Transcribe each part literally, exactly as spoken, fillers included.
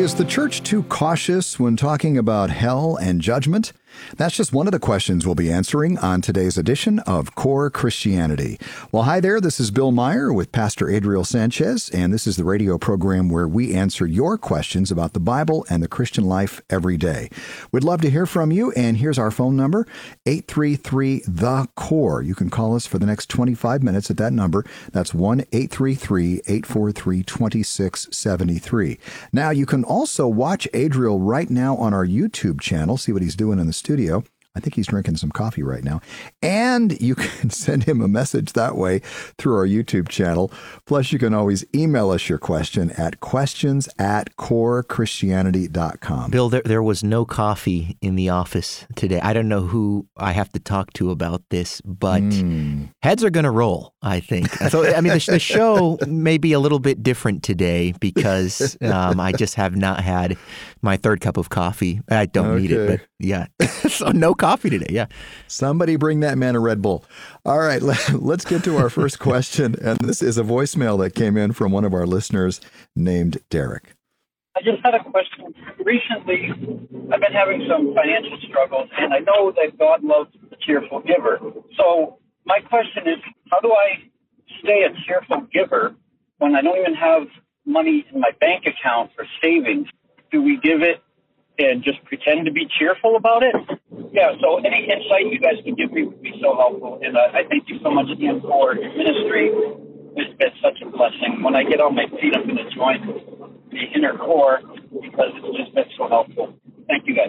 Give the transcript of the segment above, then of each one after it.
Is the church too cautious when talking about hell and judgment? That's just one of the questions we'll be answering on today's edition of Core Christianity. Well, hi there. This is Bill Meyer with Pastor Adriel Sanchez, and this is the radio program where we answer your questions about the Bible and the Christian life every day. We'd love to hear from you, and here's our phone number, eight three three, the C O R E. You can call us for the next twenty-five minutes at that number. That's one eight three three, eight four three, two six seven three. Now, you can also watch Adriel right now on our YouTube channel, see what he's doing in the studio. I think he's drinking some coffee right now. And you can send him a message that way through our YouTube channel. Plus, you can always email us your question at questions at core christianity dot com. Bill, there, there was no coffee in the office today. I don't know who I have to talk to about this, but mm. heads are going to roll, I think. So, I mean, the, the show may be a little bit different today because um, I just have not had my third cup of coffee. I don't okay. need it, but yeah. So no coffee today, yeah. Somebody bring that man a Red Bull. All right, let, let's get to our first question. And this is a voicemail that came in from one of our listeners named Derek. I just had a question. Recently, I've been having some financial struggles, and I know that God loves the cheerful giver. So my question is, how do I stay a cheerful giver when I don't even have money in my bank account for savings? Do we give it and just pretend to be cheerful about it? Yeah, so any insight you guys can give me would be so helpful. And uh, I thank you so much again for your ministry. It's been such a blessing. When I get on my feet, I'm going to join the inner core because it's just been so helpful. Thank you, guys.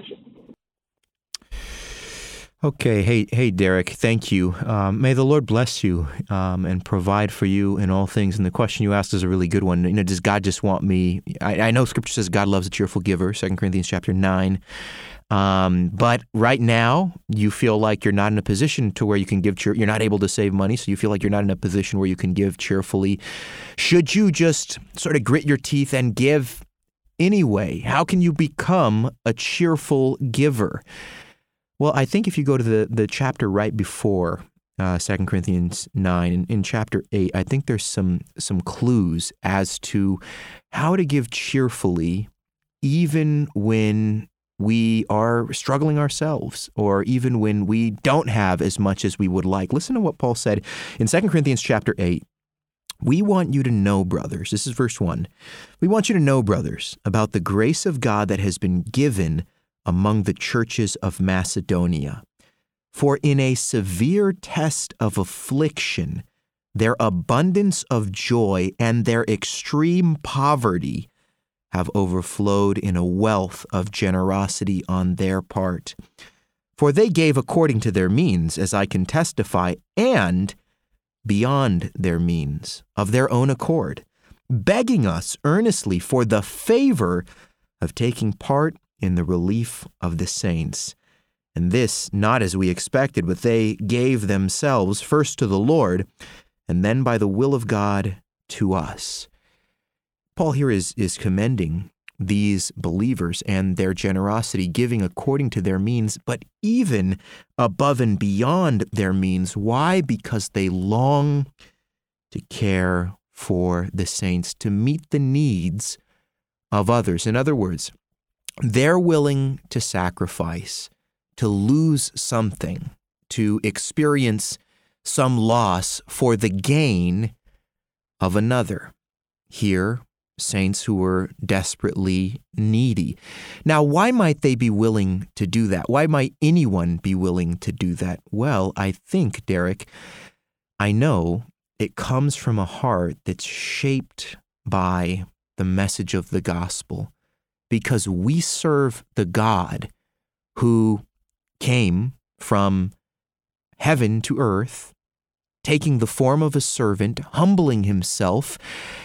Okay. Hey, hey, Derek, thank you. Um, may the Lord bless you um, and provide for you in all things. And the question you asked is a really good one. You know, does God just want me? I, I know Scripture says God loves a cheerful giver, Second Corinthians chapter nine. Um, but right now, you feel like you're not in a position to where you can give, cheer- you're not able to save money, so you feel like you're not in a position where you can give cheerfully. Should you just sort of grit your teeth and give anyway? How can you become a cheerful giver? Well, I think if you go to the, the chapter right before uh, Second Corinthians nine, in, in chapter eight, I think there's some some clues as to how to give cheerfully even when we are struggling ourselves or even when we don't have as much as we would like. Listen to what Paul said in Second Corinthians chapter eight. We want you to know, brothers, this is verse one, we want you to know, brothers, about the grace of God that has been given among the churches of Macedonia. For in a severe test of affliction, their abundance of joy and their extreme poverty have overflowed in a wealth of generosity on their part. For they gave according to their means, as I can testify, and beyond their means, of their own accord, begging us earnestly for the favor of taking part in the relief of the saints. And this, not as we expected, but they gave themselves first to the Lord, and then by the will of God to us. Paul here is, is commending these believers and their generosity, giving according to their means, but even above and beyond their means. Why? Because they long to care for the saints, to meet the needs of others. In other words, they're willing to sacrifice, to lose something, to experience some loss for the gain of another. Here, saints who were desperately needy. Now, why might they be willing to do that? Why might anyone be willing to do that? Well, I think, Derek, I know it comes from a heart that's shaped by the message of the gospel. Because we serve the God who came from heaven to earth, taking the form of a servant, humbling himself,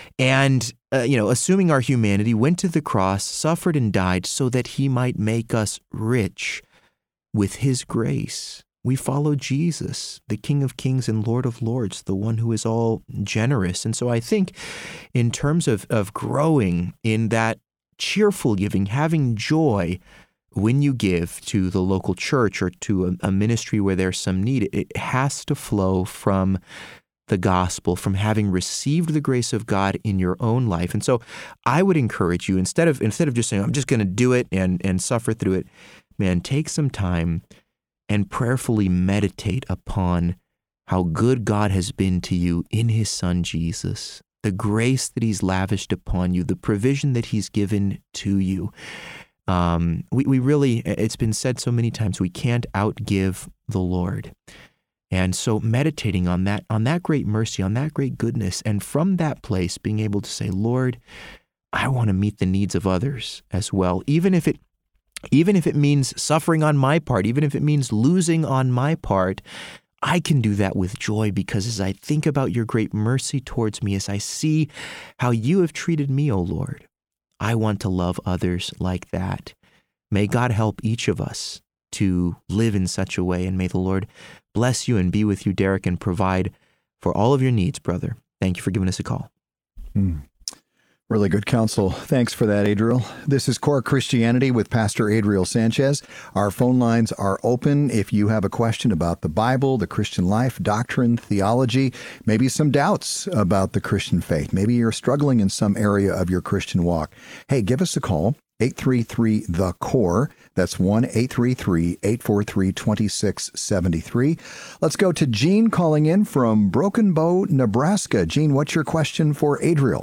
and, uh, you know, assuming our humanity, went to the cross, suffered and died so that he might make us rich with his grace. We follow Jesus, the King of Kings and Lord of Lords, the one who is all generous. And so I think in terms of, of growing in that cheerful giving, having joy when you give to the local church or to a, a ministry where there's some need, it has to flow from the gospel, from having received the grace of God in your own life. And so I would encourage you, instead of instead of just saying, I'm just going to do it and, and suffer through it, man, take some time and prayerfully meditate upon how good God has been to you in his Son, Jesus, the grace that he's lavished upon you, the provision that he's given to you. Um, we, we really, it's been said so many times, we can't outgive the Lord. And so meditating on that, on that great mercy, on that great goodness, and from that place being able to say, Lord, I want to meet the needs of others as well, even if it even if it means suffering on my part, even if it means losing on my part, I can do that with joy, because as I think about your great mercy towards me, as I see how you have treated me, O Lord, I want to love others like that. May God help each of us to live in such a way, and may the Lord bless you and be with you, Derek, and provide for all of your needs, brother. Thank you for giving us a call. Mm. Really good counsel. Thanks for that, Adriel. This is Core Christianity with Pastor Adriel Sanchez. Our phone lines are open if you have a question about the Bible, the Christian life, doctrine, theology, maybe some doubts about the Christian faith. Maybe you're struggling in some area of your Christian walk. Hey, give us a call. eight three three, the core. That's one eight three three, eight four three, two six seven three. Let's go to Gene calling in from Broken Bow, Nebraska. Gene, what's your question for Adriel?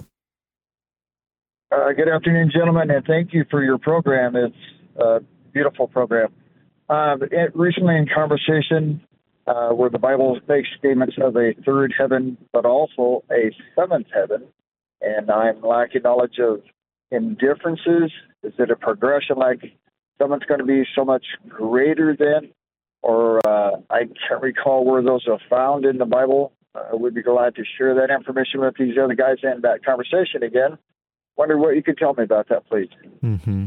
Uh, good afternoon, gentlemen, and thank you for your program. It's a beautiful program. Uh, it, recently in conversation uh, where the Bible makes statements of a third heaven, but also a seventh heaven, and I'm lacking knowledge of indifferences. Is it a progression, like someone's going to be so much greater than, or uh, I can't recall where those are found in the Bible. I uh, would be glad to share that information with these other guys and that conversation again. Wonder what you could tell me about that, please. Mm-hmm.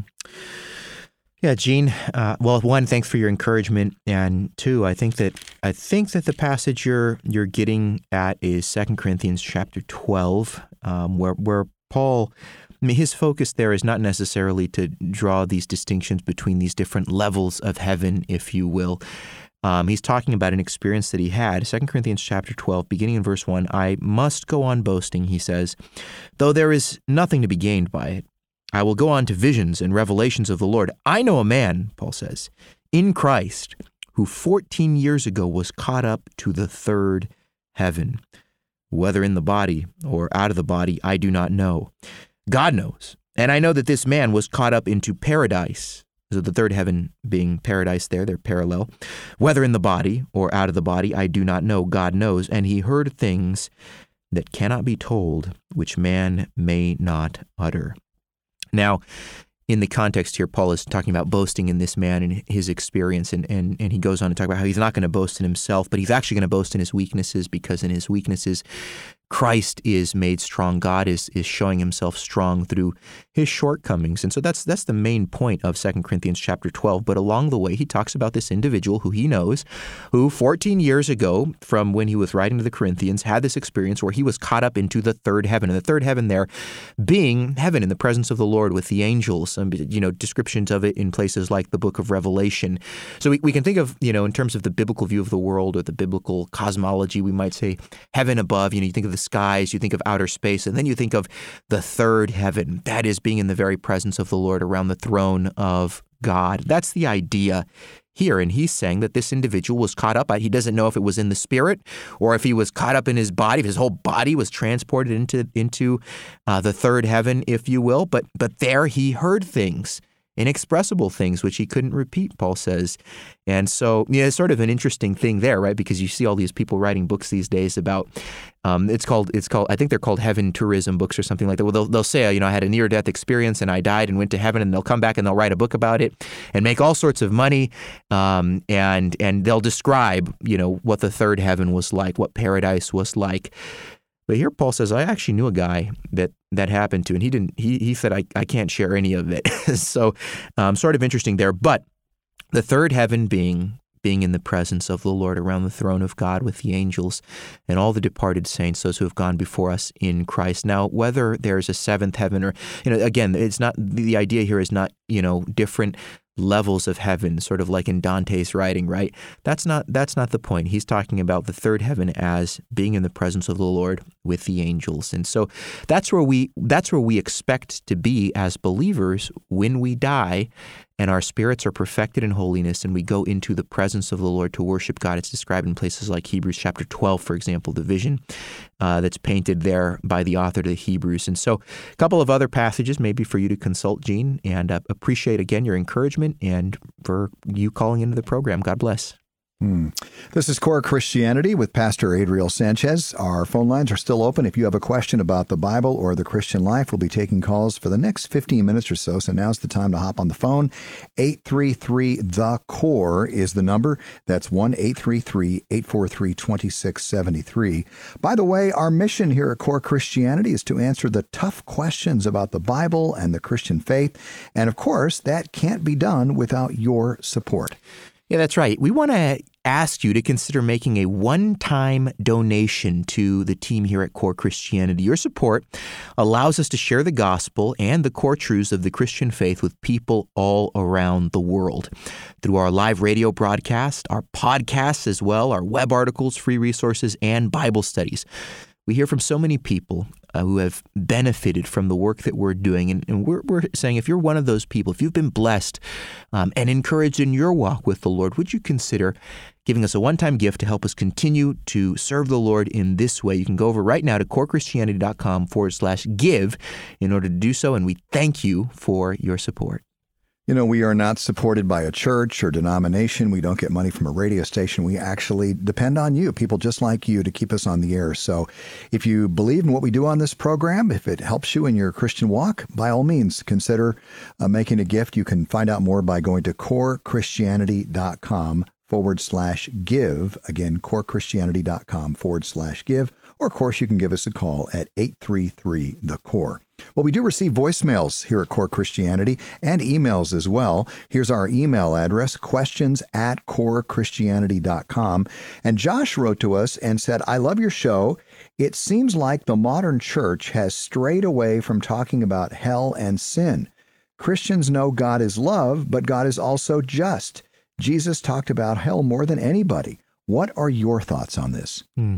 Yeah, Gene. Uh, well, one, thanks for your encouragement, and two, I think that I think that the passage you're you're getting at is Second Corinthians chapter twelve, um, where where Paul, I mean, his focus there is not necessarily to draw these distinctions between these different levels of heaven, if you will. Um, he's talking about an experience that he had. Second Corinthians chapter twelve, beginning in verse one, I must go on boasting, he says, though there is nothing to be gained by it. I will go on to visions and revelations of the Lord. I know a man, Paul says, in Christ, who fourteen years ago was caught up to the third heaven. Whether in the body or out of the body, I do not know. God knows. And I know that this man was caught up into paradise. So the third heaven being paradise there, they're parallel. Whether in the body or out of the body, I do not know. God knows. And he heard things that cannot be told, which man may not utter. Now, in the context here, Paul is talking about boasting in this man and his experience, and, and, and he goes on to talk about how he's not going to boast in himself, but he's actually going to boast in his weaknesses, because in his weaknesses, Christ is made strong. God is is showing himself strong through his shortcomings. And so that's that's the main point of Second Corinthians chapter twelve. But along the way, he talks about this individual who he knows, who fourteen years ago, from when he was writing to the Corinthians, had this experience where he was caught up into the third heaven. And the third heaven there being heaven in the presence of the Lord with the angels, and, you know, descriptions of it in places like the book of Revelation. So we, we can think of, you know, in terms of the biblical view of the world or the biblical cosmology, we might say heaven above. You know, you think of the skies, you think of outer space, and then you think of the third heaven. That is being in the very presence of the Lord around the throne of God. That's the idea here. And he's saying that this individual was caught up. He doesn't know if it was in the spirit or if he was caught up in his body, if his whole body was transported into into uh, the third heaven, if you will. But but there he heard things, inexpressible things, which he couldn't repeat, Paul says. And so, yeah, it's sort of an interesting thing there, right? Because you see all these people writing books these days about, um, it's called, it's called, I think they're called heaven tourism books or something like that. Well, they'll, they'll say, you know, I had a near-death experience and I died and went to heaven, and they'll come back and they'll write a book about it and make all sorts of money. Um, and, and they'll describe, you know, what the third heaven was like, what paradise was like. But here Paul says, I actually knew a guy that that happened to, and he didn't. He he said, I, I can't share any of it. So um, sort of interesting there. But the third heaven being being in the presence of the Lord around the throne of God with the angels and all the departed saints, those who have gone before us in Christ. Now, whether there's a seventh heaven or, you know, again, it's not, the idea here is not, you know, different levels of heaven, sort of like in Dante's writing, right? That's not that's not the point. He's talking about the third heaven as being in the presence of the Lord with the angels. And so that's where we that's where we expect to be as believers when we die and our spirits are perfected in holiness and we go into the presence of the Lord to worship God. It's described in places like Hebrews chapter twelve, for example, the vision uh, that's painted there by the author to the Hebrews. And so a couple of other passages maybe for you to consult, Gene, and uh, appreciate again your encouragement and for you calling into the program. God bless. Hmm. This is Core Christianity with Pastor Adriel Sanchez. Our phone lines are still open. If you have a question about the Bible or the Christian life, we'll be taking calls for the next fifteen minutes or so. So now's the time to hop on the phone. eight three three, the C O R E is the number. That's one eight three three, eight four three, two six seven three. By the way, our mission here at Core Christianity is to answer the tough questions about the Bible and the Christian faith. And of course, that can't be done without your support. Yeah, that's right. We want to ask you to consider making a one-time donation to the team here at Core Christianity. Your support allows us to share the gospel and the core truths of the Christian faith with people all around the world. Through our live radio broadcast, our podcasts as well, our web articles, free resources, and Bible studies. We hear from so many people uh, who have benefited from the work that we're doing. And, and we're, we're saying if you're one of those people, if you've been blessed um, and encouraged in your walk with the Lord, would you consider giving us a one-time gift to help us continue to serve the Lord in this way? You can go over right now to corechristianity.com forward slash give in order to do so. And we thank you for your support. You know, we are not supported by a church or denomination. We don't get money from a radio station. We actually depend on you, people just like you, to keep us on the air. So if you believe in what we do on this program, if it helps you in your Christian walk, by all means, consider uh, making a gift. You can find out more by going to corechristianity.com forward slash give. Again, corechristianity.com forward slash give. Or, of course, you can give us a call at eight three three, the core. Well, we do receive voicemails here at Core Christianity and emails as well. Here's our email address, questions at corechristianity dot com. And Josh wrote to us and said, I love your show. It seems like the modern church has strayed away from talking about hell and sin. Christians know God is love, but God is also just. Jesus talked about hell more than anybody. What are your thoughts on this? Hmm.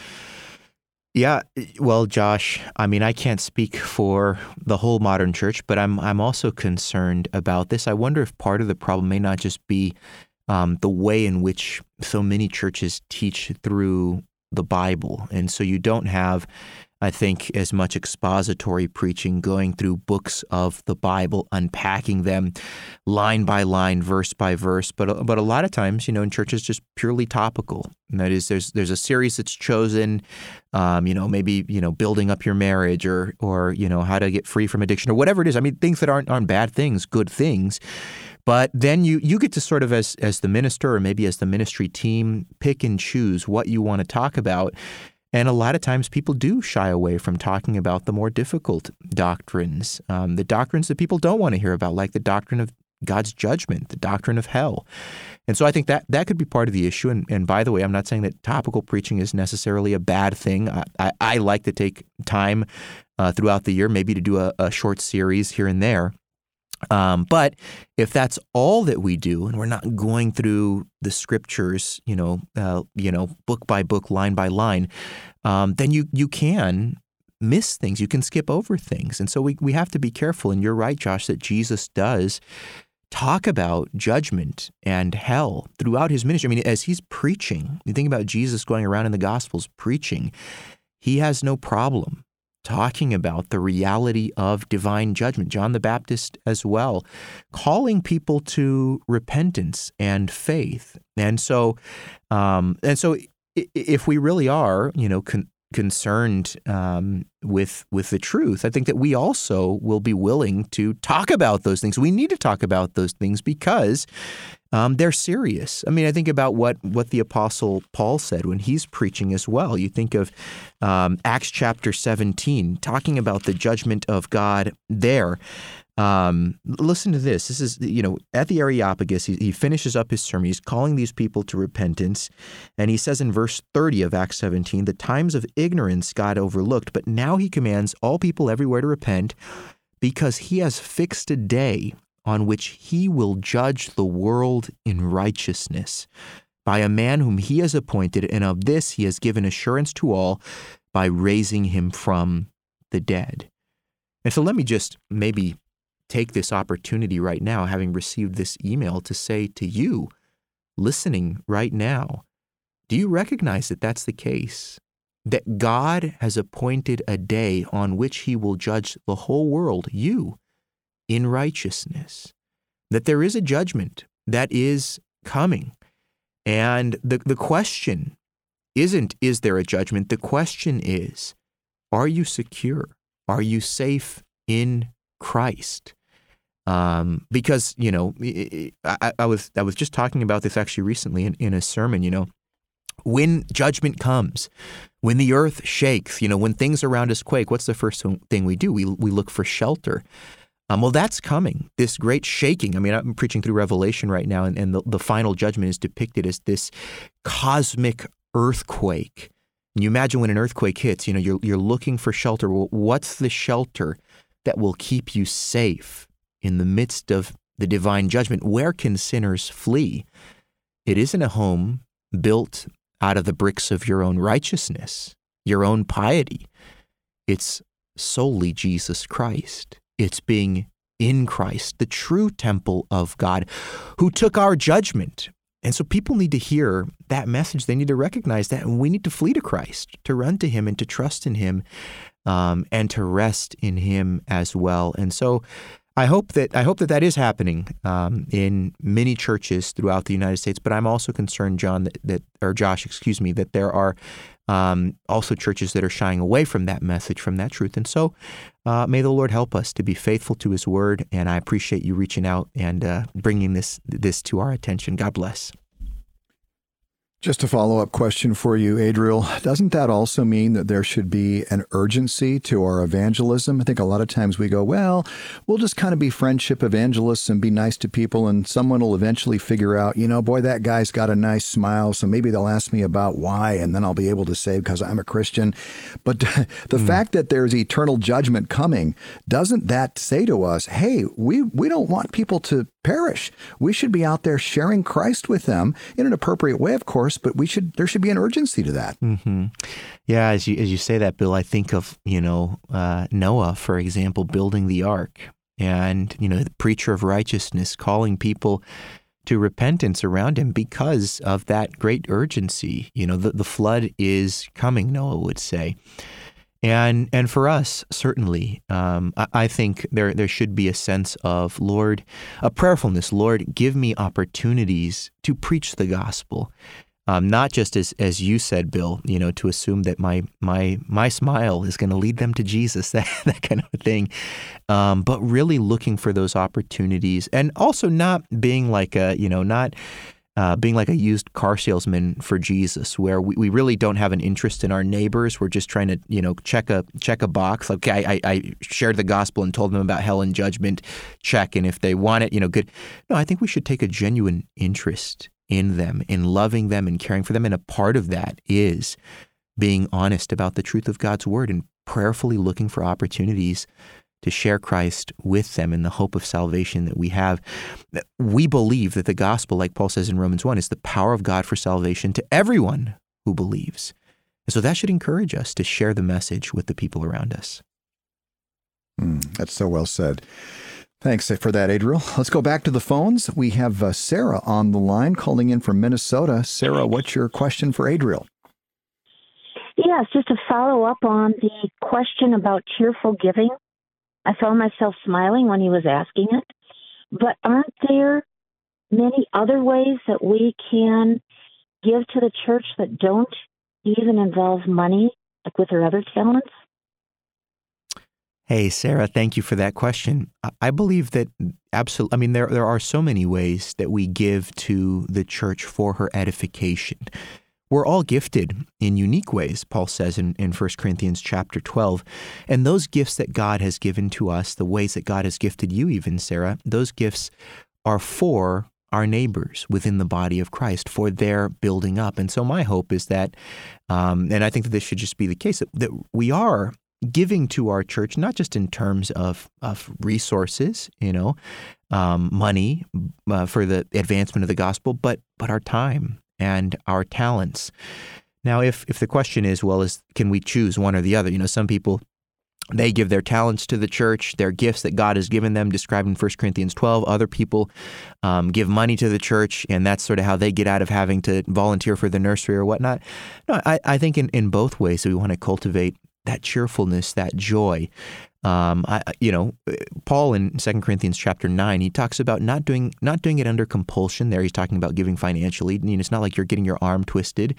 Yeah, well, Josh, I mean, I can't speak for the whole modern church, but I'm I'm also concerned about this. I wonder if part of the problem may not just be um, the way in which so many churches teach through the Bible. And so you don't have, I think, as much expository preaching going through books of the Bible, unpacking them line by line, verse by verse. But but a lot of times, you know, in churches, just purely topical. And that is, there's there's a series that's chosen, um, you know, maybe, you know, building up your marriage or, or, you know, how to get free from addiction or whatever it is. I mean, things that aren't, aren't bad things, good things. But then you, you get to sort of, as as the minister or maybe as the ministry team, pick and choose what you want to talk about. And a lot of times people do shy away from talking about the more difficult doctrines, um, the doctrines that people don't want to hear about, like the doctrine of God's judgment, the doctrine of hell. And so I think that that could be part of the issue. And, and by the way, I'm not saying that topical preaching is necessarily a bad thing. I, I, I like to take time uh, throughout the year, maybe to do a, a short series here and there. Um, but if that's all that we do, and we're not going through the scriptures, you know, uh, you know, book by book, line by line, um, then you you can miss things. You can skip over things, and so we we have to be careful. And you're right, Josh, that Jesus does talk about judgment and hell throughout his ministry. I mean, as he's preaching, you think about Jesus going around in the Gospels preaching, he has no problem talking about the reality of divine judgment. John the Baptist as well, calling people to repentance and faith. And so, um, and so, if we really are, you know, con- concerned um, with with the truth, I think that we also will be willing to talk about those things. We need to talk about those things because um, they're serious. I mean, I think about what what the Apostle Paul said when he's preaching as well. You think of um, Acts chapter seventeen, talking about the judgment of God there. Um, listen to this. This is, you know, at the Areopagus, he, he finishes up his sermon. He's calling these people to repentance. And he says in verse thirty of Acts seventeen, the times of ignorance God overlooked, but now he commands all people everywhere to repent because he has fixed a day on which he will judge the world in righteousness by a man whom he has appointed, and of this he has given assurance to all by raising him from the dead. And so let me just maybe take this opportunity right now, having received this email, to say to you, listening right now, do you recognize that that's the case? That God has appointed a day on which he will judge the whole world, you, in righteousness. That there is a judgment that is coming. And the, the question isn't, is there a judgment? The question is, are you secure? Are you safe in Christ? Um, because, you know, I, I was I was just talking about this actually recently in, in a sermon, you know, when judgment comes, when the earth shakes, you know, when things around us quake, what's the first thing we do? We we look for shelter. Um, well, that's coming, this great shaking. I mean, I'm preaching through Revelation right now, and, and the, the final judgment is depicted as this cosmic earthquake. And you imagine when an earthquake hits, you know, you're, you're looking for shelter. Well, what's the shelter that will keep you safe in the midst of the divine judgment? Where can sinners flee? It isn't a home built out of the bricks of your own righteousness, your own piety. It's solely Jesus Christ. It's being in Christ, the true temple of God, who took our judgment. And so people need to hear that message. They need to recognize that, and we need to flee to Christ, to run to him and to trust in him, um, and to rest in him as well. And so I hope that I hope that that is happening um, in many churches throughout the United States. But I'm also concerned, John, that, that or Josh, excuse me, that there are um, also churches that are shying away from that message, from that truth. And so uh, may the Lord help us to be faithful to his word. And I appreciate you reaching out and uh, bringing this this to our attention. God bless. Just a follow-up question for you, Adriel. Doesn't that also mean that there should be an urgency to our evangelism? I think a lot of times we go, well, we'll just kind of be friendship evangelists and be nice to people, and someone will eventually figure out, you know, boy, that guy's got a nice smile, so maybe they'll ask me about why, and then I'll be able to say because I'm a Christian. But the mm. fact that there's eternal judgment coming, doesn't that say to us, hey, we, we don't want people to perish. We should be out there sharing Christ with them in an appropriate way, of course, but we should there should be an urgency to that. Mm-hmm. Yeah, as you as you say that, Bill, I think of, you know, uh, Noah, for example, building the ark, and, you know, the preacher of righteousness calling people to repentance around him because of that great urgency. You know, the, the flood is coming, Noah would say. And and for us, certainly, um, I, I think there there should be a sense of, Lord, a prayerfulness. Lord, give me opportunities to preach the gospel, um, not just as as you said, Bill, you know, to assume that my my my smile is going to lead them to Jesus, that that kind of a thing, um, but really looking for those opportunities, and also not being like a, you know, not. Uh, being like a used car salesman for Jesus, where we, we really don't have an interest in our neighbors. We're just trying to, you know, check a check a box. Like, okay, I, I shared the gospel and told them about hell and judgment. Check, and if they want it, you know, good. No, I think we should take a genuine interest in them, in loving them and caring for them. And a part of that is being honest about the truth of God's word and prayerfully looking for opportunities to share Christ with them in the hope of salvation that we have. We believe that the gospel, like Paul says in Romans one, is the power of God for salvation to everyone who believes. And so that should encourage us to share the message with the people around us. Mm, that's so well said. Thanks for that, Adriel. Let's go back to the phones. We have uh, Sarah on the line calling in from Minnesota. Sarah, what's your question for Adriel? Yes, just to follow up on the question about cheerful giving. I found myself smiling when he was asking it, but aren't there many other ways that we can give to the church that don't even involve money, like with our other talents? Hey, Sarah, thank you for that question. I believe that absolutely, I mean, there there are so many ways that we give to the church for her edification. We're all gifted in unique ways, Paul says in, in First Corinthians chapter twelve. And those gifts that God has given to us, the ways that God has gifted you even, Sarah, those gifts are for our neighbors within the body of Christ, for their building up. And so my hope is that, um, and I think that this should just be the case, that, that we are giving to our church, not just in terms of, of resources, you know, um, money uh, for the advancement of the gospel, but but our time and our talents. Now, if if the question is, well, is can we choose one or the other? You know, some people, they give their talents to the church, their gifts that God has given them, described in First Corinthians twelve. Other people um, give money to the church, and that's sort of how they get out of having to volunteer for the nursery or whatnot. No, I, I think in, in both ways we want to cultivate that cheerfulness, that joy. Um, I, you know, Paul in Second Corinthians chapter nine, he talks about not doing not doing it under compulsion. There, he's talking about giving financially. I mean, it's not like you're getting your arm twisted,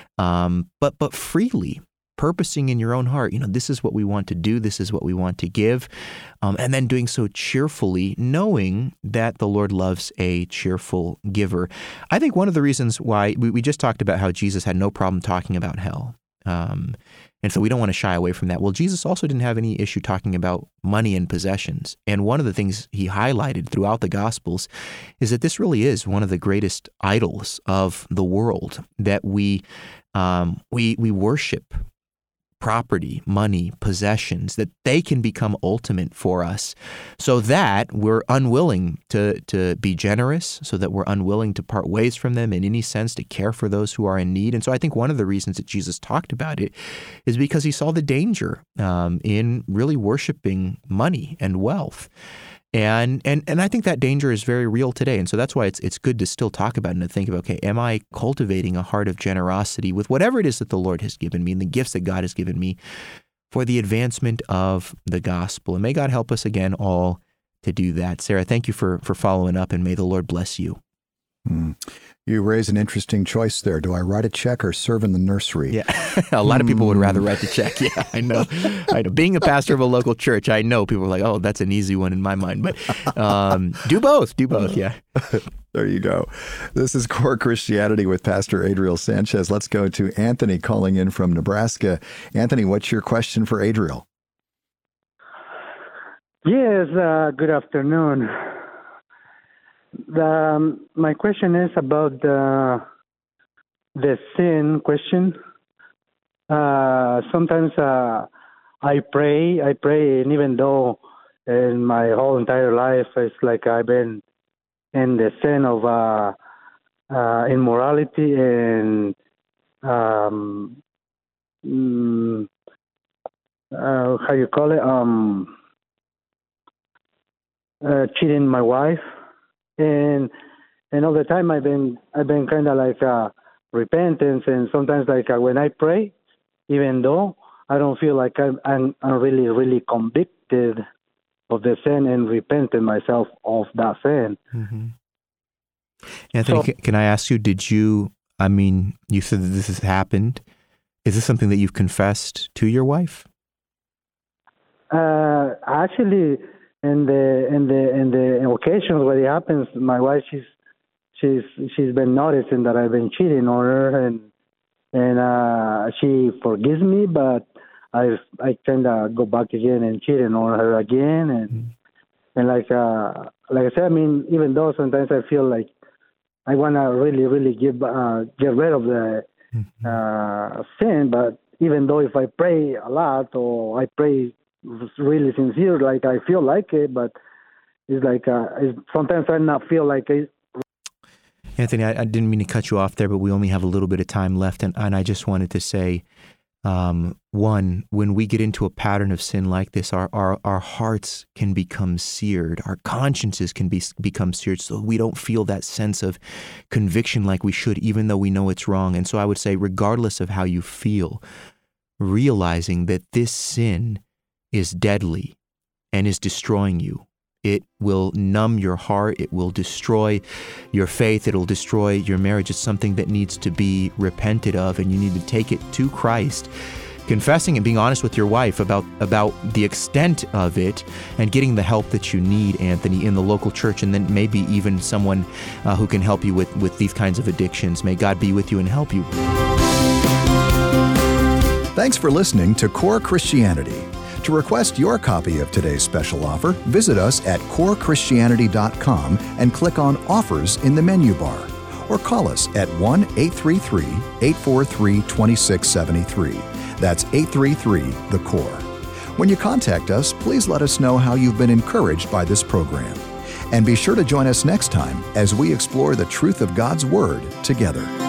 um, but but freely, purposing in your own heart. You know, this is what we want to do. This is what we want to give, um, and then doing so cheerfully, knowing that the Lord loves a cheerful giver. I think one of the reasons why we, we just talked about how Jesus had no problem talking about hell. Um, And so we don't want to shy away from that. Well, Jesus also didn't have any issue talking about money and possessions. And one of the things he highlighted throughout the Gospels is that this really is one of the greatest idols of the world, that we um, we we worship property, money, possessions, that they can become ultimate for us, so that we're unwilling to to be generous, so that we're unwilling to part ways from them in any sense, to care for those who are in need. And so I think one of the reasons that Jesus talked about it is because he saw the danger um, in really worshiping money and wealth. And and and I think that danger is very real today. And so that's why it's it's good to still talk about it and to think about, okay, am I cultivating a heart of generosity with whatever it is that the Lord has given me and the gifts that God has given me for the advancement of the gospel? And may God help us again all to do that. Sarah, thank you for for following up, and may the Lord bless you. Mm. You raise an interesting choice there. Do I write a check or serve in the nursery? Yeah, a lot of people would rather write the check. Yeah, I know. I know. Being a pastor of a local church, I know people are like, oh, that's an easy one in my mind. But um, do both. Do both, yeah. There you go. This is Core Christianity with Pastor Adriel Sanchez. Let's go to Anthony calling in from Nebraska. Anthony, what's your question for Adriel? Yes, uh, good afternoon. The, um, my question is about the the sin question. Uh, sometimes uh, I pray, I pray, and even though in my whole entire life it's like I've been in the sin of uh, uh, immorality and um, mm, uh, how you call it, um, uh, cheating my wife. And and all the time I've been I've been kind of like uh, repentance, and sometimes like uh, when I pray, even though I don't feel like I'm, I'm I'm really really convicted of the sin and repented myself of that sin. Mm-hmm. Anthony, So- can, can I ask you? Did you? I mean, you said that this has happened. Is this something that you've confessed to your wife? Uh, actually, in the in the in the occasions where it happens, my wife she's she's she's been noticing that I've been cheating on her, and and uh, she forgives me, but I I kind of go back again and cheating on her again, and Mm-hmm. and like uh, like I said, I mean, even though sometimes I feel like I wanna really really give uh, get rid of the Mm-hmm. uh, sin, but even though if I pray a lot or I pray really sincere, like I feel like it, but it's like uh, it's, sometimes I not feel like it. Anthony, I, I didn't mean to cut you off there, but we only have a little bit of time left, and, and I just wanted to say, um, one, when we get into a pattern of sin like this, our, our, our hearts can become seared, our consciences can be become seared, so we don't feel that sense of conviction like we should, even though we know it's wrong. And so I would say, regardless of how you feel, realizing that this sin is deadly and is destroying you. It will numb your heart. It will destroy your faith. It'll destroy your marriage. It's something that needs to be repented of, and you need to take it to Christ, confessing and being honest with your wife about, about the extent of it, and getting the help that you need, Anthony, in the local church, and then maybe even someone uh, who can help you with, with these kinds of addictions. May God be with you and help you. Thanks for listening to Core Christianity. To request your copy of today's special offer, visit us at core christianity dot com and click on Offers in the menu bar, or call us at one eight three three, eight four three, two six seven three. That's eight three three, the core. When you contact us, please let us know how you've been encouraged by this program. And be sure to join us next time as we explore the truth of God's Word together.